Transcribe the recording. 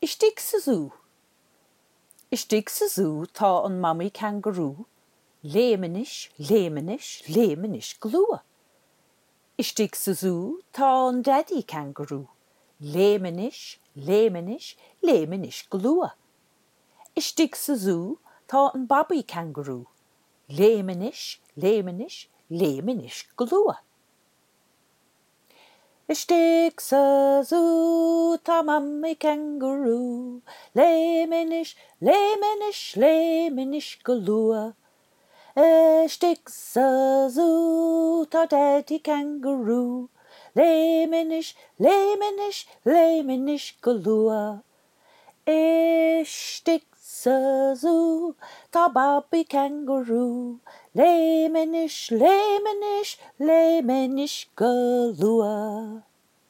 Ich stig sa zoo. Ich stig sa zoo tá an mammy kangaroo. Lémenish glua. Ich stig sa zoo tá an daddy kangaroo. Lémenish glua. Ich stig sa zoo tá an baby kangaroo. Lémenish glua. Ich stig sa zoo tá mammy kangaroo. Lémenish glua. Ich stig sa zoo tá daddy kangaroo. Lémenish glua. Ich stig sa zoo tá baby kangaroo. Lémenish glua.